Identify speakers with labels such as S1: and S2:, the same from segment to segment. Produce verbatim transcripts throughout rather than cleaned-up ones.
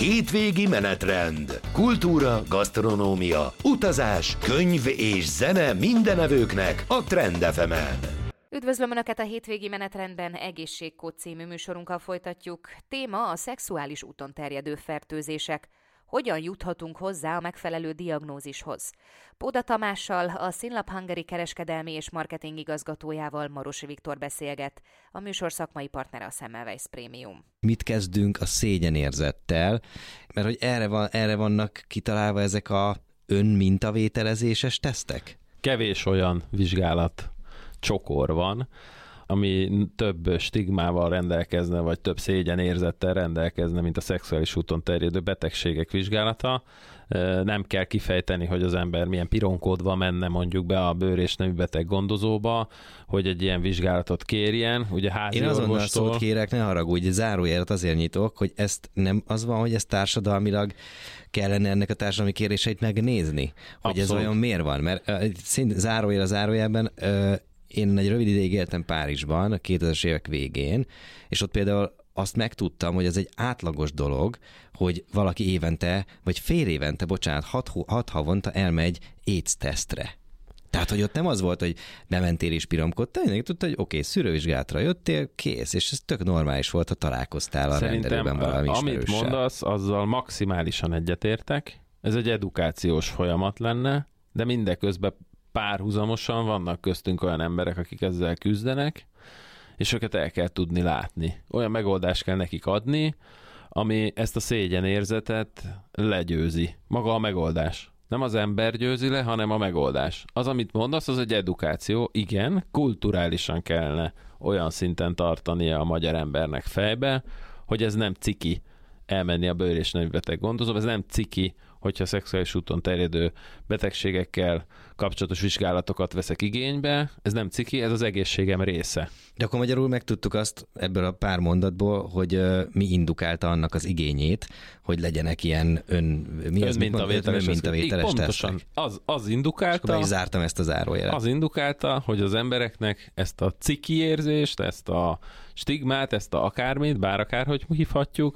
S1: Hétvégi menetrend. Kultúra, gasztronómia, utazás, könyv és zene mindenevőknek a Trend ef emen.
S2: Üdvözlöm Önöket a Hétvégi menetrendben, Egészségkód című műsorunkkal folytatjuk. Téma a szexuális úton terjedő fertőzések. Hogyan juthatunk hozzá a megfelelő diagnózishoz? Póda Tamással, a Színlap Hungary kereskedelmi és marketing igazgatójával, Marosi Viktor beszélget. A műsor szakmai partnere a Semmelweis Premium.
S3: Mit kezdünk a szégyenérzettel? Mert hogy erre, van, erre vannak kitalálva ezek a önmintavételezéses tesztek?
S4: Kevés olyan vizsgálat csokor van, ami több stigmával rendelkezne, vagy több szégyenérzettel rendelkezne, mint a szexuális úton terjedő betegségek vizsgálata. Nem kell kifejteni, hogy az ember milyen pironkodva menne mondjuk be a bőr- és neműbeteg gondozóba, hogy egy ilyen vizsgálatot kérjen. Ugye házi
S3: Én azonnal
S4: orvostól...
S3: szót kérek, ne haragudj, zárójelet azért nyitok, hogy ezt nem az van, hogy ez társadalmilag kellene ennek a társadalmi kéréseit megnézni, hogy Abszolút. Ez olyan miért van, mert szint zárójel a zárójelben én egy rövid ideig éltem Párizsban, a kétezres évek végén, és ott például azt megtudtam, hogy ez egy átlagos dolog, hogy valaki évente, vagy fél évente, bocsánat, hat, hat havonta elmegy AIDS-tesztre. Tehát, hogy ott nem az volt, hogy bementél és piromkodtál, mindenki tudta, hogy oké, okay, szűrővizsgálatra jöttél, kész, és ez tök normális volt, ha találkoztál a rendelőben valami ismerőssel.
S4: Amit mondasz, azzal maximálisan egyetértek. Ez egy edukációs folyamat lenne, de mindeközben párhuzamosan vannak köztünk olyan emberek, akik ezzel küzdenek, és őket el kell tudni látni. Olyan megoldást kell nekik adni, ami ezt a szégyenérzetet legyőzi. Maga a megoldás. Nem az ember győzi le, hanem a megoldás. Az, amit mondasz, az egy edukáció. Igen, kulturálisan kellene olyan szinten tartania a magyar embernek fejbe, hogy ez nem ciki elmenni a bőr- és neműbeteg gondozóba, ez nem ciki, hogyha szexuális úton terjedő betegségekkel kapcsolatos vizsgálatokat veszek igénybe, ez nem ciki, ez az egészségem része.
S3: De akkor magyarul megtudtuk azt ebből a pár mondatból, hogy uh, mi indukálta annak az igényét, hogy legyenek ilyen ön, mi az,
S4: önmintavételes,
S3: önmintavételes
S4: pontosan az, az indukálta,
S3: és zártam ezt a zárójelet.
S4: Az indukálta, hogy az embereknek ezt a ciki érzést, ezt a stigmát, ezt a akármit, bár akárhogy hívhatjuk,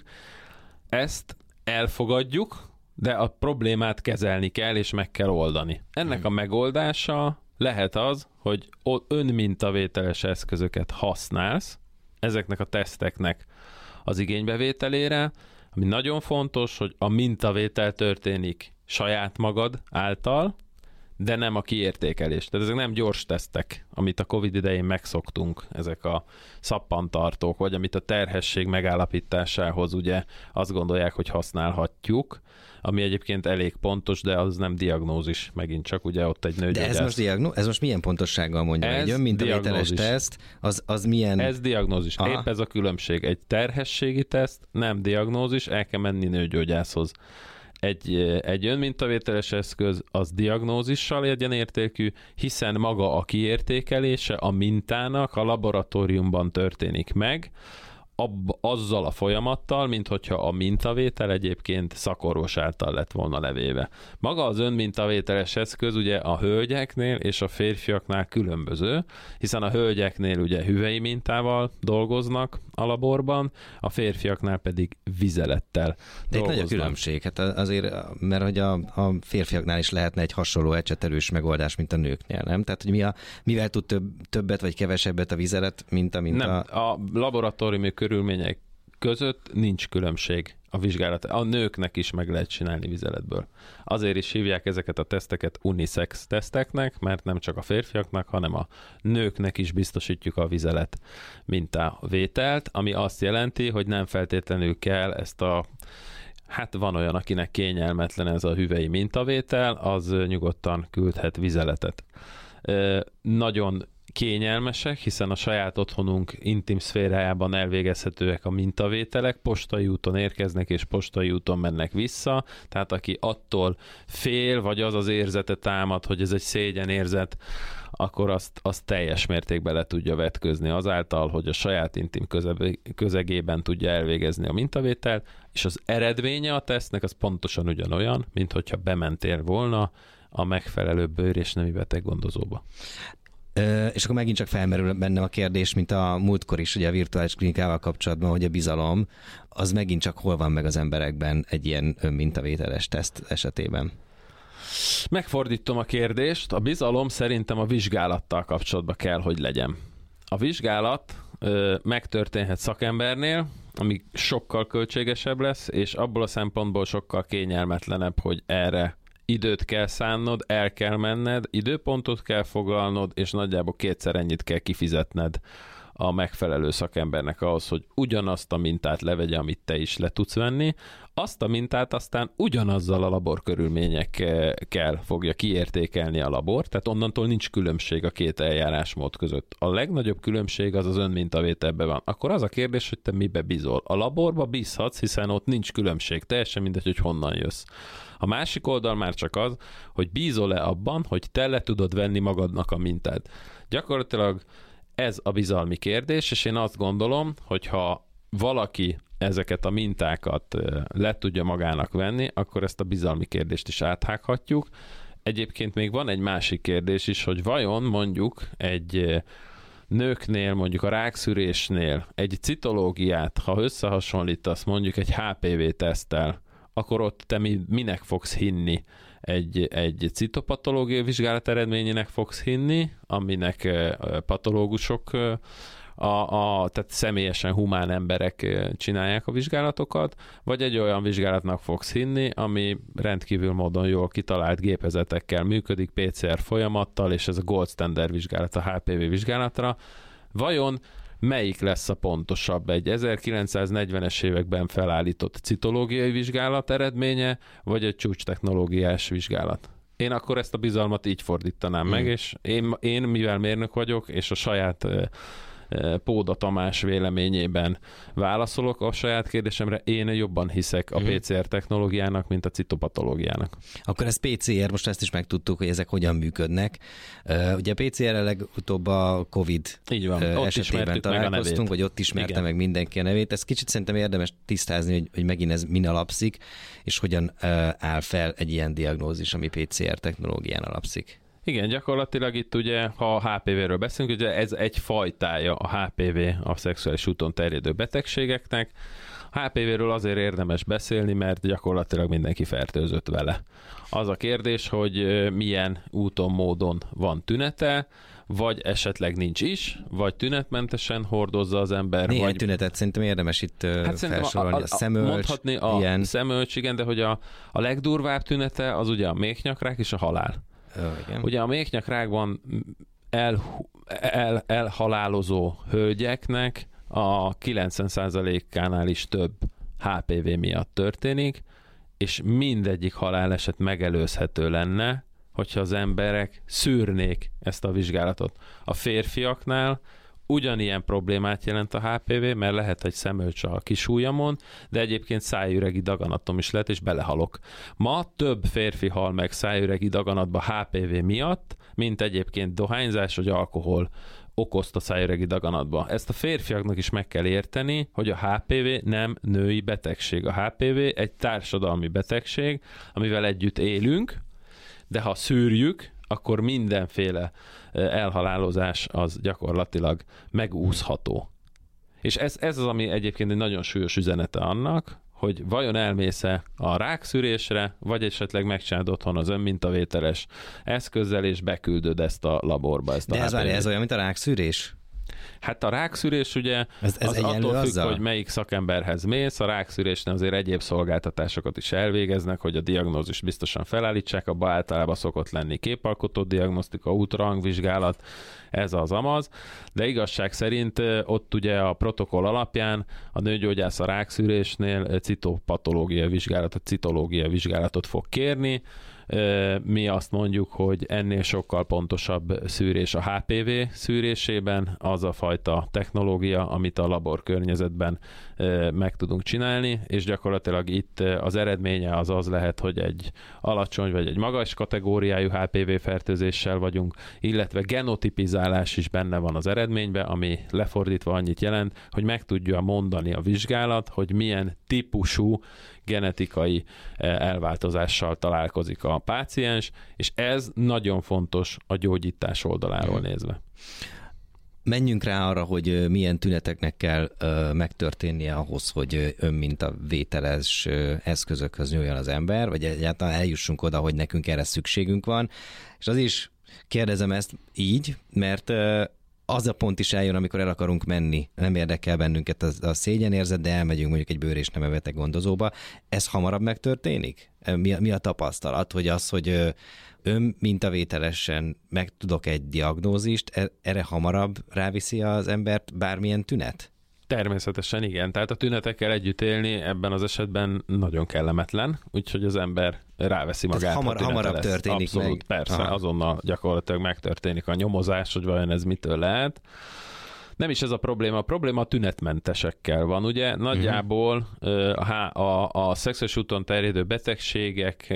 S4: ezt elfogadjuk, de a problémát kezelni kell, és meg kell oldani. Ennek a megoldása lehet az, hogy önmintavételes eszközöket használsz ezeknek a teszteknek az igénybevételére, ami nagyon fontos, hogy a mintavétel történik saját magad által, de nem a kiértékelés. Tehát ezek nem gyors tesztek, amit a Covid idején megszoktunk, ezek a szappantartók, vagy amit a terhesség megállapításához ugye azt gondolják, hogy használhatjuk, ami egyébként elég pontos, de az nem diagnózis, megint csak ugye ott egy nőgyógyász.
S3: De ez most, diagnó- ez most milyen pontossággal mondja? Ez egy önmintavételes teszt, az, az milyen...
S4: Ez diagnózis. Aha. Épp ez a különbség. Egy terhességi teszt nem diagnózis, el kell menni nőgyógyászhoz. Egy, egy önmintavételes eszköz az diagnózissal egyenértékű, hiszen maga a kiértékelése a mintának a laboratóriumban történik meg, Ab, azzal a folyamattal, mint hogyha a mintavétel egyébként szakorvos által lett volna levéve. Maga az önmintavételes eszköz ugye a hölgyeknél és a férfiaknál különböző, hiszen a hölgyeknél ugye hüvely mintával dolgoznak a laborban, a férfiaknál pedig vizelettel
S3: De
S4: dolgoznak.
S3: egy nagy a különbség, hát azért, mert hogy a, a férfiaknál is lehetne egy hasonló ecsetelős megoldás, mint a nőknél, nem? Tehát, hogy mi a, mivel tud több, többet vagy kevesebbet a vizelet, mint a... Mint
S4: nem,
S3: a...
S4: a laboratóriumi körülmények között nincs különbség a vizsgálat. A nőknek is meg lehet csinálni vizeletből. Azért is hívják ezeket a teszteket unisex teszteknek, mert nem csak a férfiaknak, hanem a nőknek is biztosítjuk a vizelet mintavételt, ami azt jelenti, hogy nem feltétlenül kell ezt a Hát van olyan, akinek kényelmetlen ez a hüvei mintavétel, az nyugodtan küldhet vizeletet. Ö, nagyon kényelmesek, hiszen a saját otthonunk intim szférájában elvégezhetőek a mintavételek, postai úton érkeznek és postai úton mennek vissza, tehát aki attól fél, vagy az az érzete támad, hogy ez egy szégyenérzet, akkor azt, azt teljes mértékben le tudja vetközni azáltal, hogy a saját intim közegében tudja elvégezni a mintavételt, és az eredménye a tesztnek az pontosan ugyanolyan, mint hogyha bementél volna a megfelelő bőr- és nemi beteggondozóba.
S3: És akkor megint csak felmerül bennem a kérdés, mint a múltkor is, ugye a virtuális klinikával kapcsolatban, hogy a bizalom, az megint csak hol van meg az emberekben egy ilyen önmintavételes teszt esetében.
S4: Megfordítom a kérdést, a bizalom szerintem a vizsgálattal kapcsolatban kell, hogy legyen. A vizsgálat ö, megtörténhet szakembernél, ami sokkal költségesebb lesz, és abból a szempontból sokkal kényelmetlenebb, hogy erre időt kell szánnod, el kell menned, időpontot kell foglalnod, és nagyjából kétszer ennyit kell kifizetned a megfelelő szakembernek ahhoz, hogy ugyanazt a mintát levegye, amit te is le tudsz venni. Azt a mintát aztán ugyanazzal a laborkörülményekkel fogja kiértékelni a labor, tehát onnantól nincs különbség a két eljárásmód között. A legnagyobb különbség az az önmintavételben van. Akkor az a kérdés, hogy te mibe bízol. A laborba bízhatsz, hiszen ott nincs különbség, teljesen mindegy, hogy honnan jössz. A másik oldal már csak az, hogy bízol-e abban, hogy te le tudod venni magadnak a mintát. Gyakorlatilag ez a bizalmi kérdés, és én azt gondolom, hogyha valaki ezeket a mintákat le tudja magának venni, akkor ezt a bizalmi kérdést is áthághatjuk. Egyébként még van egy másik kérdés is, hogy vajon mondjuk egy nőknél, mondjuk a rákszűrésnél egy citológiát, ha összehasonlítasz mondjuk egy há pé vé-teszttel, akkor ott te mi, minek fogsz hinni? Egy, egy citopatológiai vizsgálat eredményének fogsz hinni, aminek patológusok, a, a, tehát személyesen humán emberek csinálják a vizsgálatokat, vagy egy olyan vizsgálatnak fogsz hinni, ami rendkívül módon jól kitalált gépezetekkel működik, pé cé er folyamattal, és ez a gold standard vizsgálat a há pé vé vizsgálatra. Vajon melyik lesz a pontosabb, egy ezerkilencszáznegyvenes években felállított citológiai vizsgálat eredménye, vagy egy csúcstechnológiás vizsgálat? Én akkor ezt a bizalmat így fordítanám hmm. meg, és én, én, mivel mérnök vagyok, és a saját Póda Tamás véleményében válaszolok a saját kérdésemre, én jobban hiszek a mm. pé cé er technológiának, mint a citopatológiának.
S3: Akkor ez pé cé er, most ezt is megtudtuk, hogy ezek hogyan működnek. Uh, ugye a pé cé er legutóbb a Covid
S4: Így van.
S3: Uh, esetében találkoztunk, vagy ott ismerte Igen. meg mindenki a nevét. Ez kicsit szerintem érdemes tisztázni, hogy, hogy megint ez min alapszik, és hogyan uh, áll fel egy ilyen diagnózis, ami pé cé er technológián alapszik.
S4: Igen, gyakorlatilag itt ugye, ha a há pé vé-ről beszélünk, ugye ez egy fajtája a há pé vé a szexuális úton terjedő betegségeknek. A há pé vé-ről azért érdemes beszélni, mert gyakorlatilag mindenki fertőzött vele. Az a kérdés, hogy milyen úton, módon van tünete, vagy esetleg nincs is, vagy tünetmentesen hordozza az ember.
S3: Néhány
S4: vagy...
S3: tünetet szerintem érdemes itt hát felsorolni, a, a, a szemölcs,
S4: mondhatni a ilyen. Szemölcs, igen, de hogy a, a legdurvább tünete az ugye a méhnyakrák és a halál. Oh, ugye a méhnyakrákban el, el, elhalálozó hölgyeknek a kilencven százalékánál is több há pé vé miatt történik, és mindegyik haláleset megelőzhető lenne, hogyha az emberek szűrnék ezt a vizsgálatot. A férfiaknál ugyanilyen problémát jelent a há pé vé, mert lehet, hogy szemölcs a kisujjamon, de egyébként szájüregi daganatom is lehet, és belehalok. Ma több férfi hal meg szájüregi daganatba há pé vé miatt, mint egyébként dohányzás vagy alkohol okozta szájüregi daganatba. Ezt a férfiaknak is meg kell érteni, hogy a há pé vé nem női betegség. A há pé vé egy társadalmi betegség, amivel együtt élünk, de ha szűrjük, akkor mindenféle elhalálozás az gyakorlatilag megúszható. És ez, ez az, ami egyébként egy nagyon súlyos üzenete annak, hogy vajon elmész-e a rákszűrésre, vagy esetleg megcsinálod otthon az önmintavételes eszközzel, és beküldöd ezt a laborba. Ezt
S3: De
S4: a
S3: ez, várja, ez olyan, mint a rákszűrés?
S4: Hát a rákszűrés ugye
S3: ez, ez
S4: az attól függ,
S3: azzal?
S4: hogy melyik szakemberhez mész. A rákszűrésnél azért egyéb szolgáltatásokat is elvégeznek, hogy a diagnózist biztosan felállítsák, abban általában szokott lenni képalkotó diagnosztika, ultrahangvizsgálat, ez az amaz, de igazság szerint ott ugye a protokoll alapján a nőgyógyász a rákszűrésnél citopatológiai vizsgálatot, citológiai vizsgálatot fog kérni. Mi azt mondjuk, hogy ennél sokkal pontosabb szűrés a há pé vé szűrésében, az a fajta technológia, amit a labor környezetben meg tudunk csinálni, és gyakorlatilag itt az eredménye az az lehet, hogy egy alacsony vagy egy magas kategóriájú há pé vé fertőzéssel vagyunk, illetve genotipizálás is benne van az eredményben, ami lefordítva annyit jelent, hogy meg tudja mondani a vizsgálat, hogy milyen típusú genetikai elváltozással találkozik a páciens, és ez nagyon fontos a gyógyítás oldaláról nézve.
S3: Menjünk rá arra, hogy milyen tüneteknek kell ö, megtörténnie ahhoz, hogy önmintavételes ö, eszközökhöz nyúljon az ember, vagy egyáltalán eljussunk oda, hogy nekünk erre szükségünk van. És az is kérdezem ezt így, mert ö, az a pont is eljön, amikor el akarunk menni. Nem érdekel bennünket a, a szégyenérzet, de elmegyünk mondjuk egy bőr- és nemebeteg gondozóba. Ez hamarabb megtörténik? Mi a, mi a tapasztalat, hogy az, hogy önmintavételesen megtudok egy diagnózist, erre hamarabb ráviszi az embert bármilyen tünet?
S4: Természetesen igen, tehát a tünetekkel együtt élni ebben az esetben nagyon kellemetlen, úgyhogy az ember ráveszi magát.
S3: Hamar, hamarabb lesz. történik
S4: Abszolút,
S3: meg.
S4: Persze,
S3: Aha.
S4: azonnal gyakorlatilag megtörténik a nyomozás, hogy vajon ez mitől lehet. Nem is ez a probléma, a probléma a tünetmentesekkel van, ugye? Nagyjából uh-huh. a, a, a szexuális úton terjedő betegségek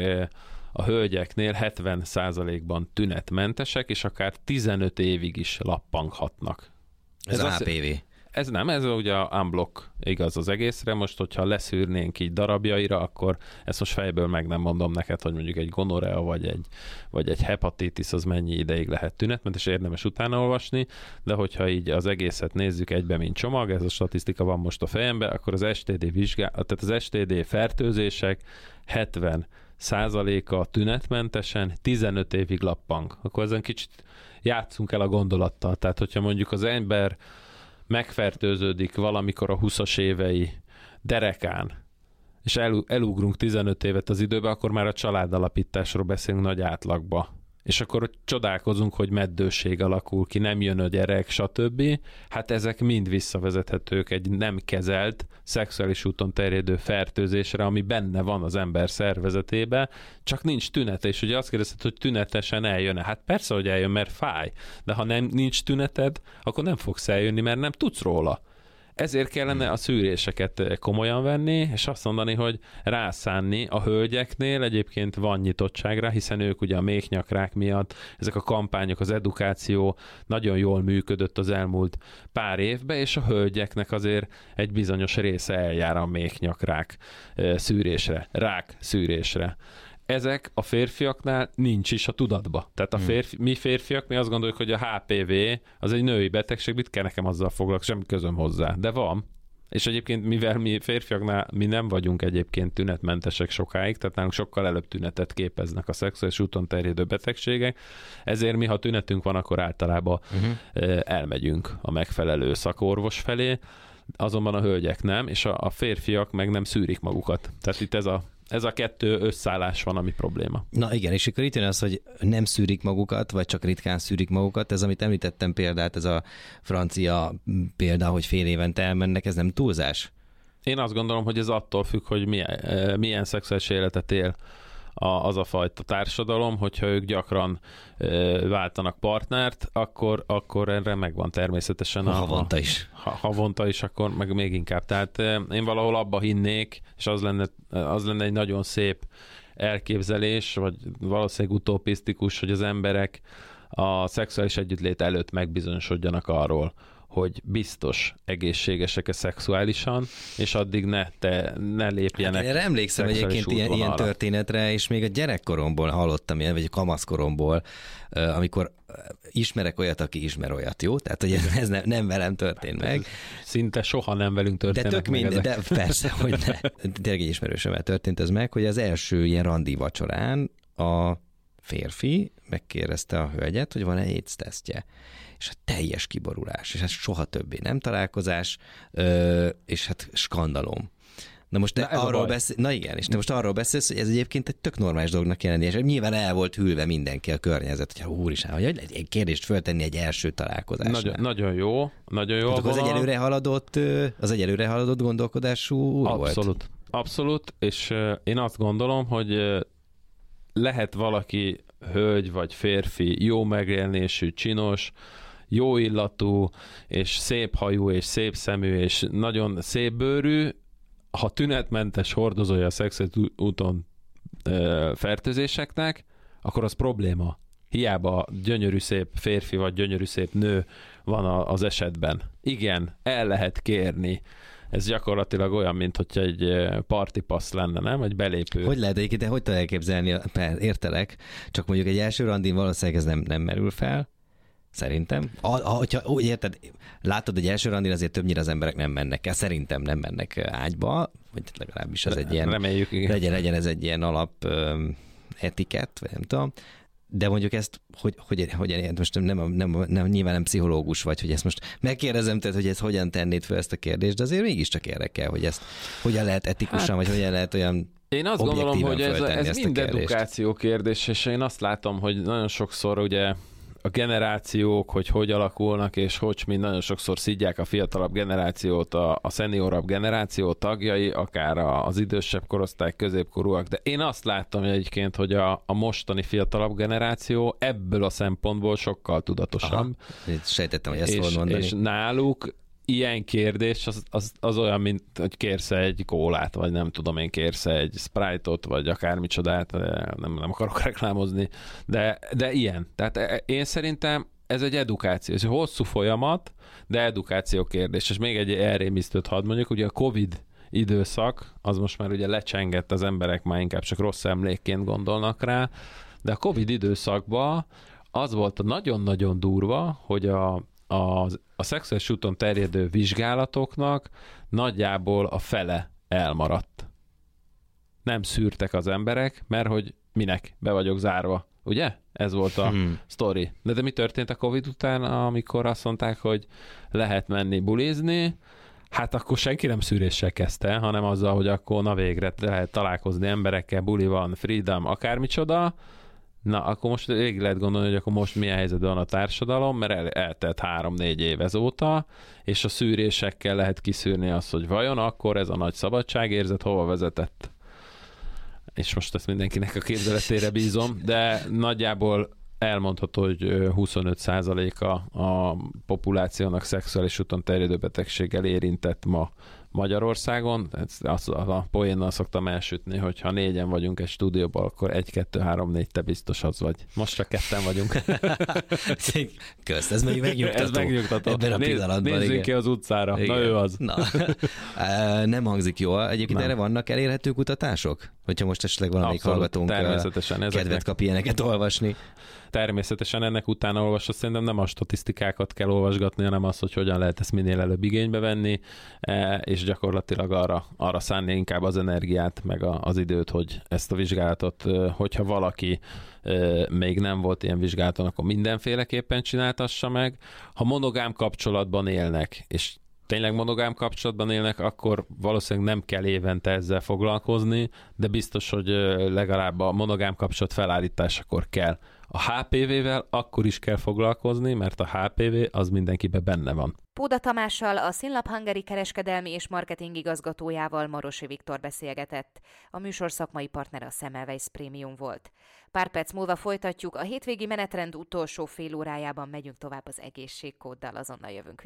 S4: a hölgyeknél hetven százalékban tünetmentesek, és akár tizenöt évig is lappanghatnak.
S3: Ez, ez a há pé vé.
S4: Ez nem, ez ugye a unblock igaz az egészre. Most, hogyha leszűrnénk így darabjaira, akkor ezt most fejből meg nem mondom neked, hogy mondjuk egy gonorea vagy egy, vagy egy hepatitis az mennyi ideig lehet tünetmentes, érdemes utána olvasni, de hogyha így az egészet nézzük egybe, mint csomag, ez a statisztika van most a fejemben, akkor az es té dé vizsgálat, tehát az es té dé fertőzések hetven százaléka tünetmentesen tizenöt évig lappang. Akkor ezen kicsit játszunk el a gondolattal. Tehát, hogyha mondjuk az ember megfertőződik valamikor a huszas évei derekán, és el, elugrunk tizenöt évet az időbe, akkor már a családalapításról beszélünk nagy átlagba. És akkor csodálkozunk, hogy meddőség alakul ki, nem jön a gyerek, stb. Hát ezek mind visszavezethetők egy nem kezelt, szexuális úton terjedő fertőzésre, ami benne van az ember szervezetében, csak nincs tünete. És ugye azt kérdezted, hogy tünetesen eljön-e. Hát persze, hogy eljön, mert fáj. De ha nem nincs tüneted, akkor nem fogsz eljönni, mert nem tudsz róla. Ezért kellene a szűréseket komolyan venni, és azt mondani, hogy rászánni a hölgyeknél egyébként van nyitottságra, hiszen ők ugye a méhnyakrák miatt, ezek a kampányok, az edukáció nagyon jól működött az elmúlt pár évben, és a hölgyeknek azért egy bizonyos része eljár a méhnyakrák szűrésre, rák szűrésre. Ezek a férfiaknál nincs is a tudatba. Tehát a férfi, mi férfiak, mi azt gondoljuk, hogy a há pé vé az egy női betegség, mit kell nekem azzal foglalkozni, semmi közöm hozzá. De van. És egyébként, mivel mi férfiaknál mi nem vagyunk egyébként tünetmentesek sokáig, tehát nálunk sokkal előbb tünetet képeznek a szexuális úton terjedő betegségek, ezért mi, ha tünetünk van, akkor általában uh-huh. elmegyünk a megfelelő szakorvos felé, azonban a hölgyek nem, és a, a férfiak meg nem szűrik magukat. Tehát itt ez a Ez a kettő összeállás van, ami probléma.
S3: Na igen, és akkor itt jön az, hogy nem szűrik magukat, vagy csak ritkán szűrik magukat. Ez, amit említettem példát, ez a francia példa, hogy fél évente elmennek, ez nem túlzás?
S4: Én azt gondolom, hogy ez attól függ, hogy milyen, milyen szexuális életet él a, az a fajta társadalom, hogyha ők gyakran ö, váltanak partnert, akkor, akkor erre megvan természetesen a...
S3: Havonta is.
S4: Ha, havonta is, akkor meg még inkább. Tehát ö, én valahol abba hinnék, és az lenne, az lenne egy nagyon szép elképzelés, vagy valószínűleg utopisztikus, hogy az emberek a szexuális együttlét előtt megbizonyosodjanak arról, hogy biztos egészségesek-e szexuálisan, és addig ne, te, ne lépjenek.
S3: Hát én erre emlékszem egyébként ilyen, ilyen történetre, és még a gyerekkoromból hallottam, vagy a kamaszkoromból, amikor ismerek olyat, aki ismer olyat, jó? Tehát, hogy ez, ez nem, nem velem történt meg.
S4: Szinte soha nem velünk történnek.
S3: De tök minden, de persze, hogy ne. Tényleg egy ismerősömmel történt ez meg, hogy az első ilyen randi vacsorán a férfi megkérdezte a hölgyet, hogy van-e AIDS tesztje. És a teljes kiborulás, és hát soha többé nem találkozás, és hát skandalom. Na most te na arról beszél, na igen, és te most arról beszélsz, hogy ez egyébként egy tök normális dolognak jelenti, és nyilván el volt hűlve mindenki a környezet, hogy úristen, hogy egy kérdést föltenni egy első találkozásnál.
S4: Nagyon, nagyon jó, nagyon jó.
S3: Az egy előre haladott, az egy előre haladott gondolkodású úr
S4: abszolút,
S3: volt.
S4: Abszolút, abszolút, és én azt gondolom, hogy lehet valaki hölgy vagy férfi, jó megjelenésű, csinos, jó illatú, és szép hajú, és szép szemű, és nagyon szép bőrű, ha tünetmentes hordozója a szexuális úton ö, fertőzéseknek, akkor az probléma. Hiába gyönyörű szép férfi, vagy gyönyörű szép nő van a, az esetben. Igen, el lehet kérni. Ez gyakorlatilag olyan, mint hogyha egy party pass lenne, nem? Egy belépő.
S3: Hogy lehet egyébként, de hogy tudod elképzelni? Értelek, csak mondjuk egy első randin valószínűleg ez nem, nem merül fel, szerintem. A, a, hogyha, úgy érted, látod, hogy első randin azért többnyire az emberek nem mennek el, szerintem nem mennek ágyba, vagy legalábbis az egy ilyen,
S4: reméljük, igen.
S3: Legyen, legyen ez egy ilyen alap um, etikett, vagy nem tudom. De mondjuk ezt, hogy, hogy, hogy most nem, nem, nem, nyilván nem pszichológus vagy, hogy ezt most megkérdezem tőled, hogy ezt hogyan tennéd fel ezt a kérdést, de azért mégiscsak érdekel, hogy ezt hogyan lehet etikusan, hát, vagy hogyan lehet olyan
S4: én azt gondolom, hogy ez, ez mind edukáció kérdés, és én azt látom, hogy nagyon sokszor ugye a generációk, hogy hogy alakulnak, és hogy mind nagyon sokszor szidják a fiatalabb generációt, a, a szeniorabb generáció tagjai, akár az idősebb korosztály, középkorúak, de én azt láttam egyébként, hogy a, a mostani fiatalabb generáció ebből a szempontból sokkal tudatosabb.
S3: Aha, sejtettem, hogy ezt
S4: és,
S3: mondani.
S4: és náluk ilyen kérdés az, az, az olyan, mint hogy kérsz egy kólát, vagy nem tudom én, kérsz egy Sprite-ot, vagy akármicsodát, nem, nem akarok reklámozni, de, de ilyen. Tehát én szerintem ez egy edukáció, ez egy hosszú folyamat, de edukáció kérdés. És még egy elrémisztőt hadd mondjuk, ugye a Covid időszak, az most már ugye lecsengett, az emberek már inkább csak rossz emlékként gondolnak rá, de a Covid időszakban az volt a nagyon-nagyon durva, hogy a A, a szexuális úton terjedő vizsgálatoknak nagyjából a fele elmaradt. Nem szűrtek az emberek, mert hogy minek? Be vagyok zárva. Ugye? Ez volt a hmm. sztori. De, de mi történt a Covid után, amikor azt mondták, hogy lehet menni bulizni? Hát akkor senki nem szűréssel kezdte, hanem azzal, hogy akkor na végre lehet találkozni emberekkel, buli van, freedom, akármicsoda. Na, akkor most végig lehet gondolni, hogy akkor most milyen helyzetben van a társadalom, mert el, eltelt három-négy év ezóta, és a szűrésekkel lehet kiszűrni azt, hogy vajon akkor ez a nagy szabadságérzet hova vezetett. És most ezt mindenkinek a képzeletére bízom, de nagyjából elmondható, hogy huszonöt százaléka a populációnak szexuális úton terjedő betegséggel érintett ma Magyarországon. Azt a poénnal szoktam elsütni, hogy ha négyen vagyunk egy stúdióban, akkor egy, kettő, három, négy, te biztos az vagy. Most csak ketten vagyunk.
S3: Kösz, ez még megnyugtató.
S4: Ez megnyugtató.
S3: Ebben a
S4: Nézz,
S3: pillanatban.
S4: Nézzünk igen. ki az utcára. Igen. Na ő az.
S3: Na. Nem hangzik jól. Egyébként nem. Erre vannak elérhető kutatások? Hogyha most esetleg valamelyik hallgatónk kedvet kap ilyeneket olvasni.
S4: Természetesen ennek utána olvasva szerintem nem a statisztikákat kell olvasgatni, hanem az, hogy hogyan lehet ezt minél előbb igénybe venni, és gyakorlatilag arra, arra szánni inkább az energiát, meg az időt, hogy ezt a vizsgálatot, hogyha valaki még nem volt ilyen vizsgálaton, akkor mindenféleképpen csináltassa meg. Ha monogám kapcsolatban élnek, és tényleg monogám kapcsolatban élnek, akkor valószínűleg nem kell évente ezzel foglalkozni, de biztos, hogy legalább a monogám kapcsolat felállításakor kell. A há pé vé-vel akkor is kell foglalkozni, mert a há pé vé az mindenkiben benne van.
S2: Póda Tamással, a Színlap Hungary kereskedelmi és marketing igazgatójával Marosi Viktor beszélgetett. A műsor szakmai partnere a Semmelweis Premium volt. Pár perc múlva folytatjuk, a hétvégi menetrend utolsó fél órájában megyünk tovább az egészségkóddal, azonnal jövünk.